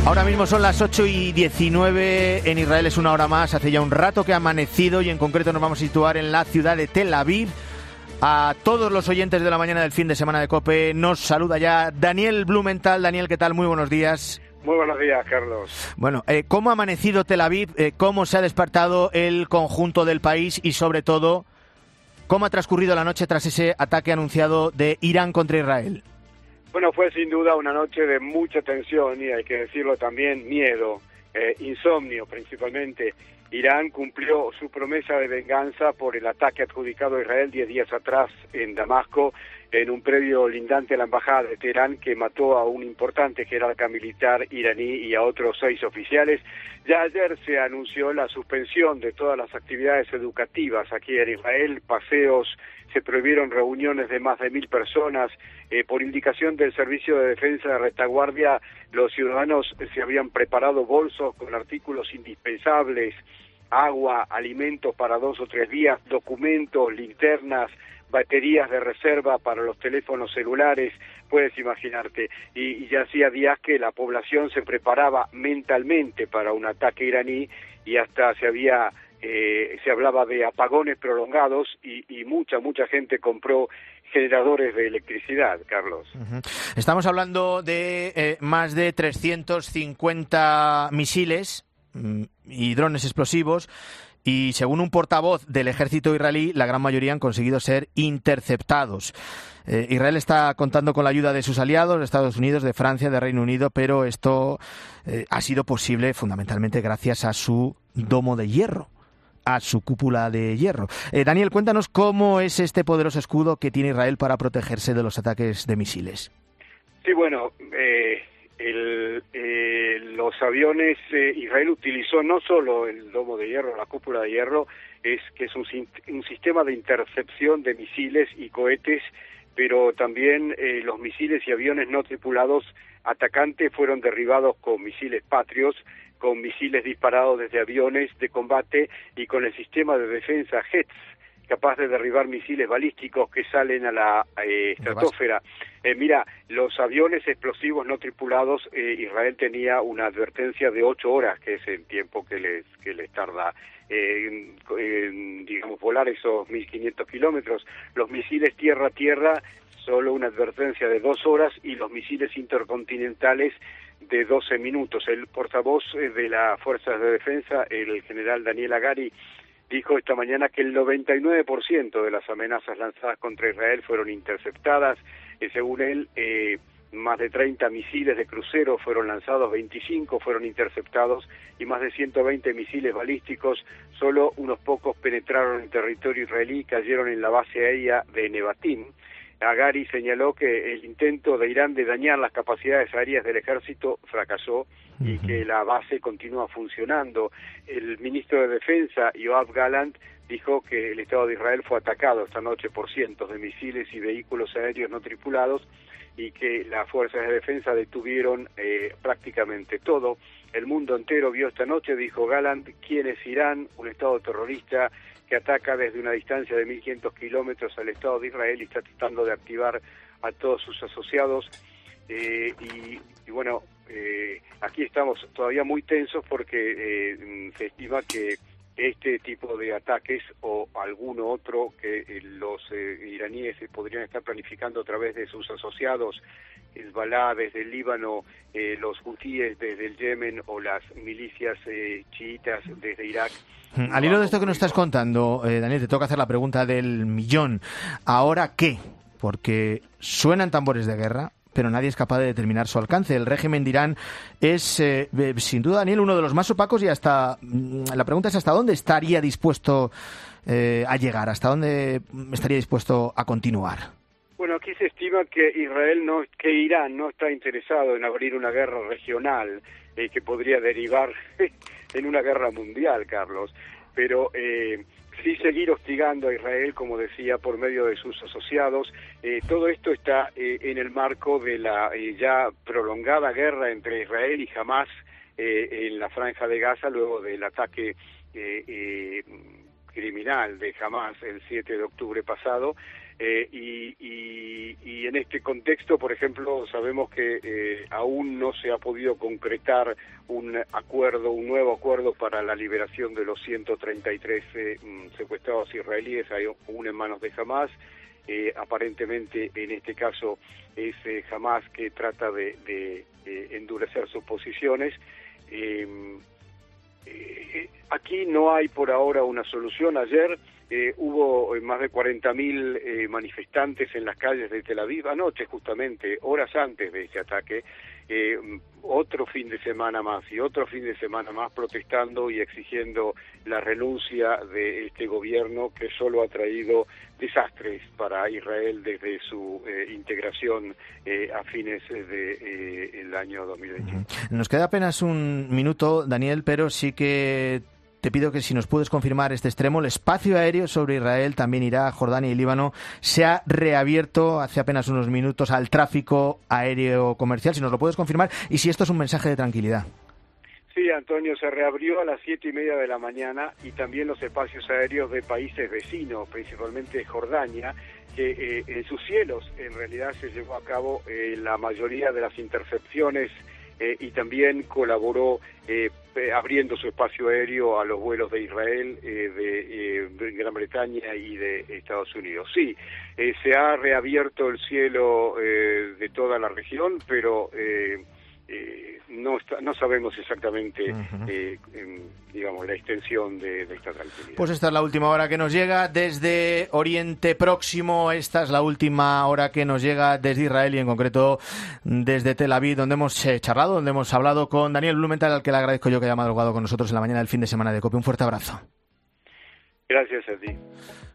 Ahora mismo son las 8:19 en Israel, es una hora más, hace ya un rato que ha amanecido y en concreto nos vamos a situar en la ciudad de Tel Aviv. A todos los oyentes de la mañana del fin de semana de COPE nos saluda ya Daniel Blumenthal. Daniel, ¿qué tal? Muy buenos días. Muy buenos días, Carlos. Bueno, ¿cómo ha amanecido Tel Aviv? ¿Cómo se ha despertado el conjunto del país? Y sobre todo, ¿cómo ha transcurrido la noche tras ese ataque anunciado de Irán contra Israel? Bueno, fue sin duda una noche de mucha tensión y hay que decirlo también, miedo, insomnio principalmente. Irán cumplió su promesa de venganza por el ataque adjudicado a Israel 10 días atrás en Damasco, en un predio lindante a la embajada de Teherán, que mató a un importante jerarca militar iraní y a otros 6 oficiales. Ya ayer se anunció la suspensión de todas las actividades educativas aquí en Israel, paseos, se prohibieron reuniones de más de 1.000 personas. Por indicación del Servicio de Defensa de Retaguardia, los ciudadanos se habían preparado bolsos con artículos indispensables, agua, alimentos para 2 o 3 días, documentos, linternas, baterías de reserva para los teléfonos celulares, puedes imaginarte. Y ya hacía días que la población se preparaba mentalmente para un ataque iraní y hasta se hablaba de apagones prolongados y mucha gente compró generadores de electricidad, Carlos. Uh-huh. Estamos hablando de más de 350 misiles y drones explosivos y según un portavoz del ejército israelí, la gran mayoría han conseguido ser interceptados. Israel está contando con la ayuda de sus aliados, de Estados Unidos, de Francia, de Reino Unido, pero esto ha sido posible fundamentalmente gracias a su domo de hierro, a su cúpula de hierro. Daniel, cuéntanos cómo es este poderoso escudo que tiene Israel para protegerse de los ataques de misiles. Sí, bueno, los aviones, Israel utilizó no solo el domo de hierro, la cúpula de hierro, que es un sistema de intercepción de misiles y cohetes, pero también los misiles y aviones no tripulados atacantes fueron derribados con misiles Patriot, con misiles disparados desde aviones de combate y con el sistema de defensa HETS, capaz de derribar misiles balísticos que salen a la estratosfera. Mira, los aviones explosivos no tripulados, Israel tenía una advertencia de 8 horas, que es el tiempo que les tarda digamos, volar esos 1.500 kilómetros. Los misiles tierra-tierra, solo una advertencia de 2 horas, y los misiles intercontinentales de 12 minutos. El portavoz de las Fuerzas de Defensa, el general Daniel Hagari, dijo esta mañana que el 99% de las amenazas lanzadas contra Israel fueron interceptadas. Según él, más de 30 misiles de crucero fueron lanzados, 25 fueron interceptados y más de 120 misiles balísticos. Solo unos pocos penetraron en territorio israelí y cayeron en la base aérea de Nevatim. Hagari señaló que el intento de Irán de dañar las capacidades aéreas del ejército fracasó y que la base continúa funcionando. El ministro de Defensa, Yoav Gallant, dijo que el Estado de Israel fue atacado esta noche por cientos de misiles y vehículos aéreos no tripulados y que las fuerzas de defensa detuvieron prácticamente todo. El mundo entero vio esta noche, dijo Gallant, quién es Irán, un Estado terrorista que ataca desde una distancia de 1.500 kilómetros al Estado de Israel y está tratando de activar a todos sus asociados. Y bueno, aquí estamos todavía muy tensos porque se estima que este tipo de ataques o alguno otro que los iraníes podrían estar planificando a través de sus asociados, Hezbollah desde el Líbano, los hutíes desde el Yemen o las milicias chiitas desde Irak. Al hilo de esto que nos estás contando, Daniel, te toca hacer la pregunta del millón. ¿Ahora qué? Porque suenan tambores de guerra, pero nadie es capaz de determinar su alcance. El régimen de Irán es, sin duda, Daniel, uno de los más opacos y la pregunta es ¿hasta dónde estaría dispuesto a llegar? ¿Hasta dónde estaría dispuesto a continuar? Bueno, aquí se estima que Irán no está interesado en abrir una guerra regional que podría derivar en una guerra mundial, Carlos, pero sí seguir hostigando a Israel, como decía, por medio de sus asociados. Todo esto está en el marco de la ya prolongada guerra entre Israel y Hamás en la Franja de Gaza, luego del ataque criminal de Hamás el 7 de octubre pasado. Y en este contexto, por ejemplo, sabemos que aún no se ha podido concretar un nuevo acuerdo para la liberación de los 133 secuestrados israelíes, aún en manos de Hamás. Aparentemente, en este caso, es Hamás que trata de endurecer sus posiciones. Aquí no hay por ahora una solución. Ayer hubo más de 40.000 manifestantes en las calles de Tel Aviv, anoche justamente, horas antes de este ataque, otro fin de semana más y otro fin de semana más protestando y exigiendo la renuncia de este gobierno que solo ha traído desastres para Israel desde su integración a fines del año 2021. Nos queda apenas un minuto, Daniel, pero sí que te pido que si nos puedes confirmar este extremo, el espacio aéreo sobre Israel, también Irak, Jordania y Líbano, se ha reabierto hace apenas unos minutos al tráfico aéreo comercial, si nos lo puedes confirmar, y si esto es un mensaje de tranquilidad. Sí, Antonio, se reabrió a las 7:30 de la mañana y también los espacios aéreos de países vecinos, principalmente Jordania, que en sus cielos en realidad se llevó a cabo la mayoría de las intercepciones y también colaboró abriendo su espacio aéreo a los vuelos de Israel, de Gran Bretaña y de Estados Unidos. Sí, se ha reabierto el cielo de toda la región, pero no sabemos exactamente, digamos, la extensión de esta tranquilidad. Pues esta es la última hora que nos llega desde Oriente Próximo. Esta es la última hora que nos llega desde Israel y en concreto desde Tel Aviv, donde hemos charlado, donde hemos hablado con Daniel Blumenthal, al que le agradezco yo que haya madrugado con nosotros en la mañana del fin de semana de COPE. Un fuerte abrazo. Gracias a ti.